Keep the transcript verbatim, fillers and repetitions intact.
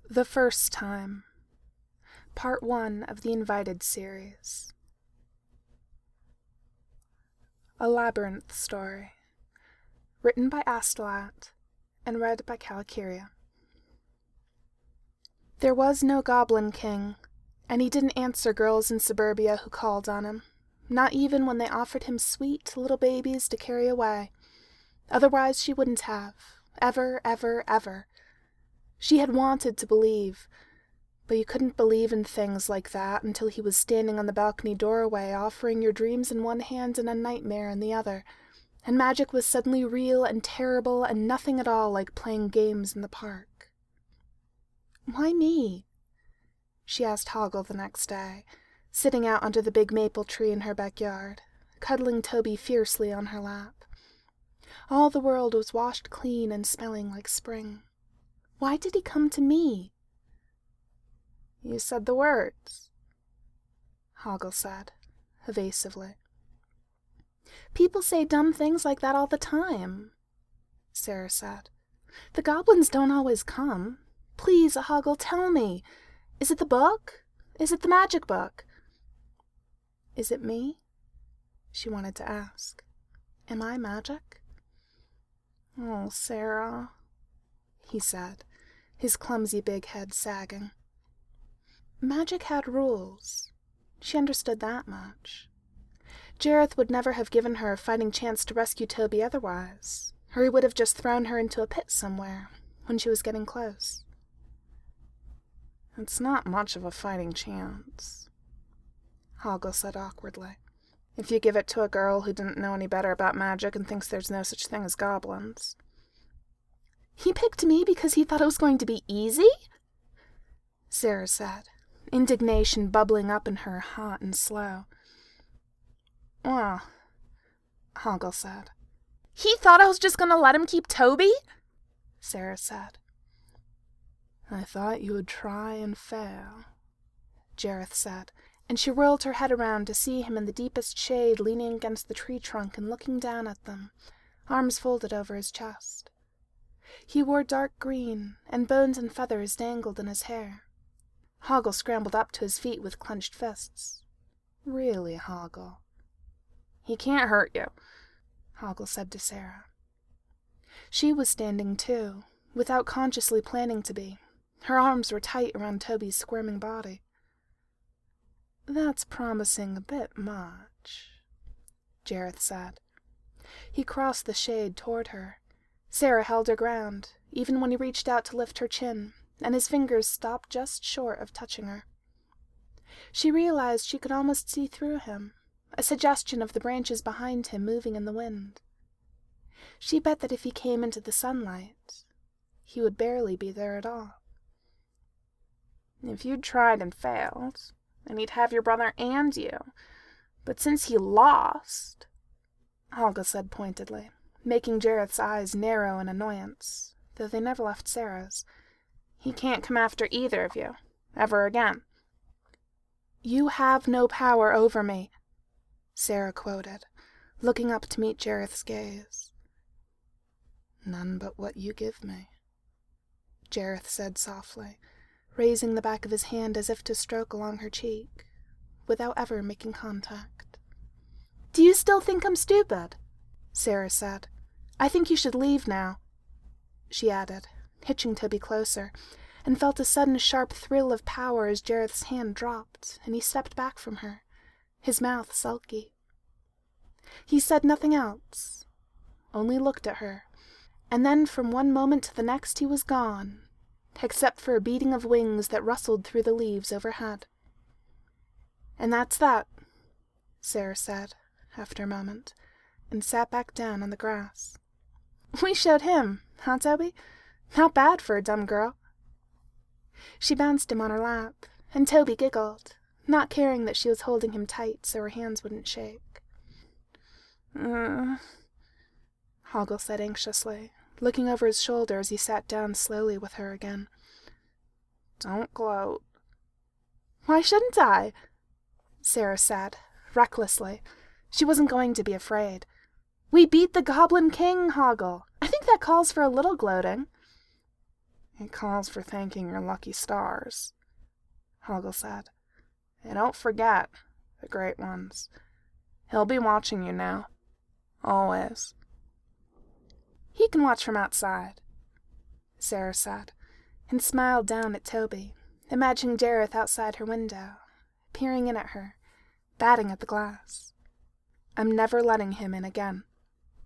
The First Time, Part one of the Invited series. A Labyrinth Story, written by Astolat and read by Calicuria. There was no Goblin King, and he didn't answer girls in suburbia who called on him, not even when they offered him sweet little babies to carry away. Otherwise she wouldn't have, ever, ever, ever. She had wanted to believe, but you couldn't believe in things like that until he was standing on the balcony doorway offering your dreams in one hand and a nightmare in the other, and magic was suddenly real and terrible and nothing at all like playing games in the park. "Why me?" she asked Hoggle the next day, sitting out under the big maple tree in her backyard, cuddling Toby fiercely on her lap. All the world was washed clean and smelling like spring. Why did he come to me? "You said the words," Hoggle said, evasively. "People say dumb things like that all the time," Sarah said. "The goblins don't always come. Please, Hoggle, tell me. Is it the book? Is it the magic book?" "Is it me?" she wanted to ask. "Am I magic?" "Oh, Sarah," he said, his clumsy big head sagging. Magic had rules. She understood that much. Jareth would never have given her a fighting chance to rescue Toby otherwise, or he would have just thrown her into a pit somewhere when she was getting close. "It's not much of a fighting chance," Hoggle said awkwardly, "if you give it to a girl who didn't know any better about magic and thinks there's no such thing as goblins." "He picked me because he thought it was going to be easy?" Sarah said, indignation bubbling up in her hot and slow. "Well," Hoggle said. "He thought I was just going to let him keep Toby?" Sarah said. "I thought you would try and fail," Jareth said, and she whirled her head around to see him in the deepest shade leaning against the tree trunk and looking down at them, arms folded over his chest. He wore dark green, and bones and feathers dangled in his hair. Hoggle scrambled up to his feet with clenched fists. "Really, Hoggle?" "He can't hurt you," Hoggle said to Sarah. She was standing too, without consciously planning to be. Her arms were tight around Toby's squirming body. "That's promising a bit much," Jareth said. He crossed the shade toward her. Sarah held her ground, even when he reached out to lift her chin, and his fingers stopped just short of touching her. She realized she could almost see through him, a suggestion of the branches behind him moving in the wind. She bet that if he came into the sunlight, he would barely be there at all. "If you'd tried and failed, then he'd have your brother and you. But since he lost," Hoggle said pointedly, making Jareth's eyes narrow in annoyance, though they never left Sarah's, "he can't come after either of you, ever again." "You have no power over me," Sarah quoted, looking up to meet Jareth's gaze. "None but what you give me," Jareth said softly, raising the back of his hand as if to stroke along her cheek, without ever making contact. "Do you still think I'm stupid?" Sarah said. "I think you should leave now," she added, hitching Toby closer, and felt a sudden sharp thrill of power as Jareth's hand dropped, and he stepped back from her, his mouth sulky. He said nothing else, only looked at her, and then from one moment to the next he was gone, except for a beating of wings that rustled through the leaves overhead. "And that's that," Sarah said, after a moment, and sat back down on the grass. "We showed him, huh, Toby? Not bad for a dumb girl." She bounced him on her lap, and Toby giggled, not caring that she was holding him tight so her hands wouldn't shake. Uh, Hoggle said anxiously, looking over his shoulder as he sat down slowly with her again. "Don't gloat." "Why shouldn't I?" Sarah said, recklessly. She wasn't going to be afraid. "We beat the Goblin King, Hoggle. I think that calls for a little gloating." It calls for thanking your lucky stars, Hoggle said. And don't forget the great ones. He'll be watching you now. Always. He can watch from outside, Sarah said, and smiled down at Toby, imagining Jareth outside her window, peering in at her, batting at the glass. I'm never letting him in again.